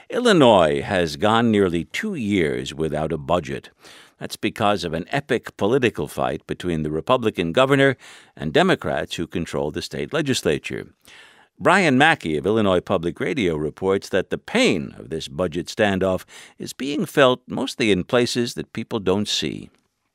Illinois has gone nearly 2 years without a budget. That's because of an epic political fight between the Republican governor and Democrats who control the state legislature. Brian Mackey of Illinois Public Radio reports that the pain of this budget standoff is being felt mostly in places that people don't see.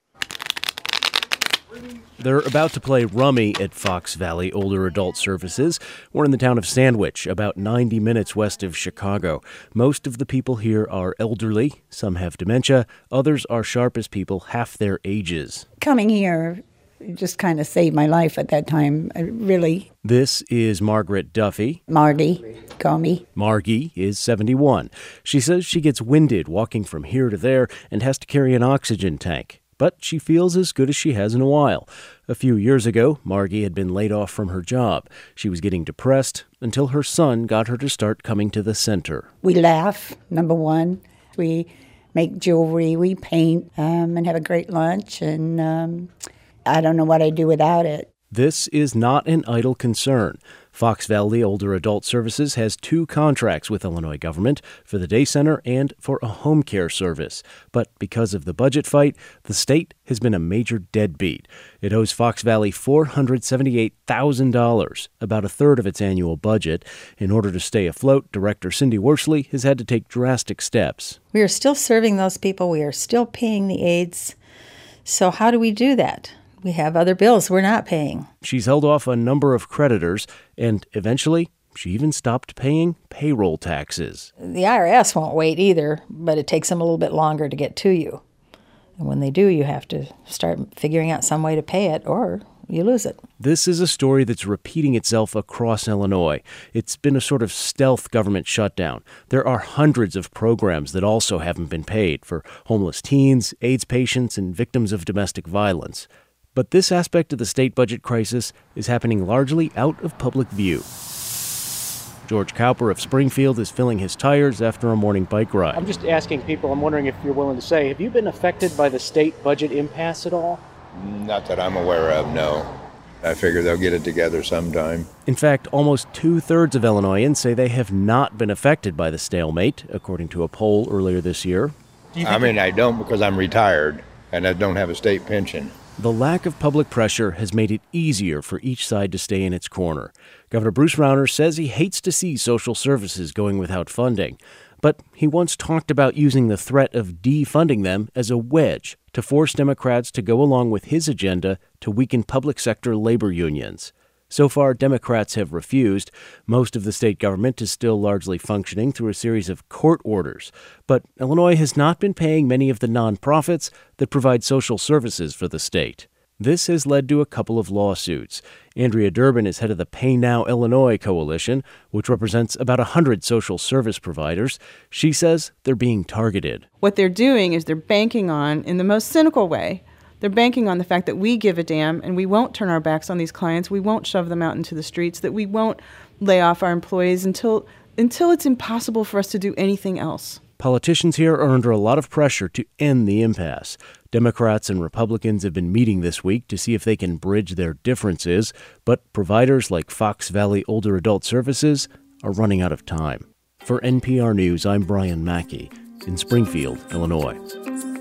They're about to play rummy at Fox Valley Older Adult Services. We're in the town of Sandwich, about 90 minutes west of Chicago. Most of the people here are elderly. Some have dementia. Others are sharp as people half their ages. Coming here just kind of saved my life at that time, really. This is Margaret Duffy. Margie, call me. Margie is 71. She says she gets winded walking from here to there and has to carry an oxygen tank. But she feels as good as she has in a while. A few years ago, Margie had been laid off from her job. She was getting depressed until her son got her to start coming to the center. We laugh, number one. We make jewelry, we paint, and have a great lunch. And I don't know what I'd do without it. This is not an idle concern. Fox Valley Older Adult Services has 2 contracts with Illinois government for the day center and for a home care service. But because of the budget fight, the state has been a major deadbeat. It owes Fox Valley $478,000, about a third of its annual budget. In order to stay afloat, Director Cindy Worsley has had to take drastic steps. We are still serving those people. We are still paying the aides. So how do we do that? We have other bills we're not paying. She's held off a number of creditors, and eventually she even stopped paying payroll taxes. The IRS won't wait either, but it takes them a little bit longer to get to you. And when they do, you have to start figuring out some way to pay it, or you lose it. This is a story that's repeating itself across Illinois. It's been a sort of stealth government shutdown. There are hundreds of programs that also haven't been paid for homeless teens, AIDS patients, and victims of domestic violence. But this aspect of the state budget crisis is happening largely out of public view. George Cowper of Springfield is filling his tires after a morning bike ride. I'm just asking people, I'm wondering if you're willing to say, have you been affected by the state budget impasse at all? Not that I'm aware of, no. I figure they'll get it together sometime. In fact, almost 2/3 of Illinoisans say they have not been affected by the stalemate, according to a poll earlier this year. I don't because I'm retired and I don't have a state pension. The lack of public pressure has made it easier for each side to stay in its corner. Governor Bruce Rauner says he hates to see social services going without funding, but he once talked about using the threat of defunding them as a wedge to force Democrats to go along with his agenda to weaken public sector labor unions. So far, Democrats have refused. Most of the state government is still largely functioning through a series of court orders. But Illinois has not been paying many of the nonprofits that provide social services for the state. This has led to a couple of lawsuits. Andrea Durbin is head of the Pay Now Illinois Coalition, which represents about 100 social service providers. She says they're being targeted. What they're doing is they're banking on, in the most cynical way, they're banking on the fact that we give a damn and we won't turn our backs on these clients, we won't shove them out into the streets, that we won't lay off our employees until it's impossible for us to do anything else. Politicians here are under a lot of pressure to end the impasse. Democrats and Republicans have been meeting this week to see if they can bridge their differences, but providers like Fox Valley Older Adult Services are running out of time. For NPR News, I'm Brian Mackey in Springfield, Illinois.